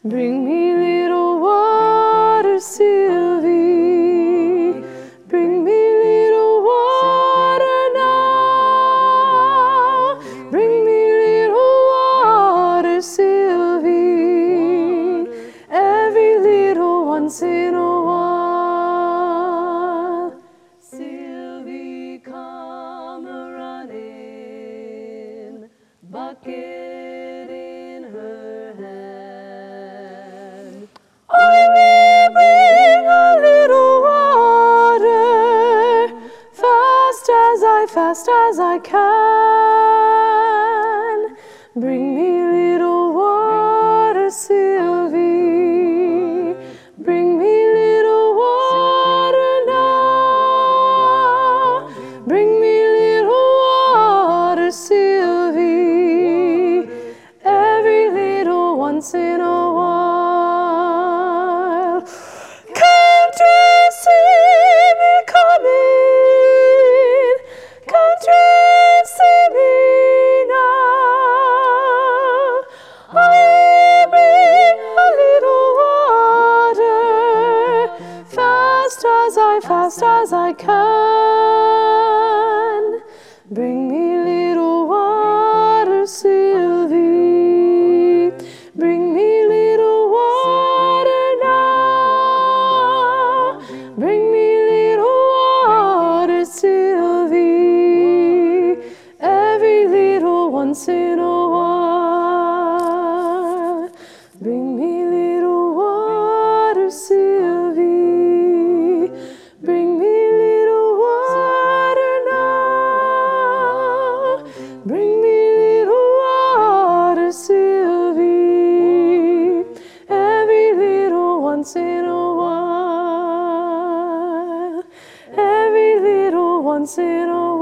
Bring me little water, Sylvie. Bring me little water now. Bring me little water, Sylvie. Every little once in a while. Sylvie, come a-running, bucket in her hand. I will bring a little water, fast as I can. Bring me little water, Sylvie. Bring me little water now. Bring me little water, Sylvie. Every little once in a while. Can't you see me coming? Can't you see me now? I will bring a little water, fast as I can. Bring me little water, Sylvie. Bring me little water now. Bring me little water, Sylvie. Every little once in a while. Bring me little water, Sylvie. Bring me little water now. Bring me little water, Sylvie. Every little once in a while. Every little once in a while.